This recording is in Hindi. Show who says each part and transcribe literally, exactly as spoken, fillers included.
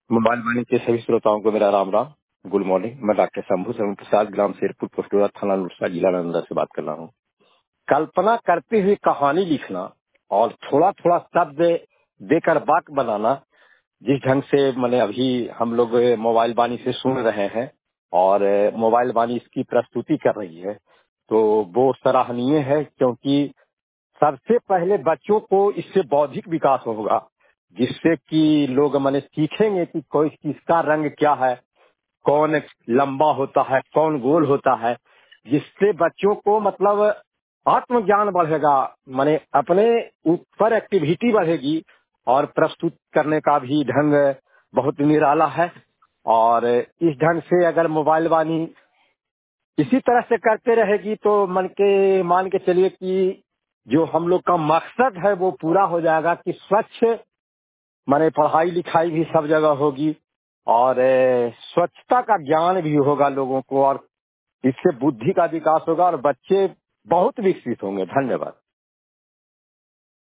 Speaker 1: मोबाइल वाणी के सभी श्रोताओं को मेरा राम राम। Good morning. मैं डॉक्टर शंभू शरण प्रसाद, ग्राम शेरपुर, पोस्टोरा, थाना नुरसा, जिला नालंदा से बात कर रहा हूँ। कल्पना करते हुए कहानी लिखना और थोड़ा थोड़ा शब्द देकर वाक्य बनाना, जिस ढंग से मैंने अभी हम लोग मोबाइल वाणी से सुन रहे हैं और मोबाइल वाणी इसकी प्रस्तुति कर रही है, तो वो सराहनीय है। क्योंकि सबसे पहले बच्चों को इससे बौद्धिक विकास होगा, जिससे कि लोग माने सीखेंगे कि कोई किसका रंग क्या है, कौन लंबा होता है, कौन गोल होता है, जिससे बच्चों को मतलब आत्मज्ञान बढ़ेगा, माने अपने ऊपर एक्टिविटी बढ़ेगी और प्रस्तुत करने का भी ढंग बहुत निराला है। और इस ढंग से अगर मोबाइल वाणी इसी तरह से करते रहेगी तो मन के मान के चलिए कि जो हम लोग का मकसद है वो पूरा हो जाएगा कि स्वच्छ माने पढ़ाई लिखाई भी सब जगह होगी और ए, स्वच्छता का ज्ञान भी होगा लोगों को, और इससे बुद्धि का विकास होगा और बच्चे बहुत विकसित होंगे। धन्यवाद।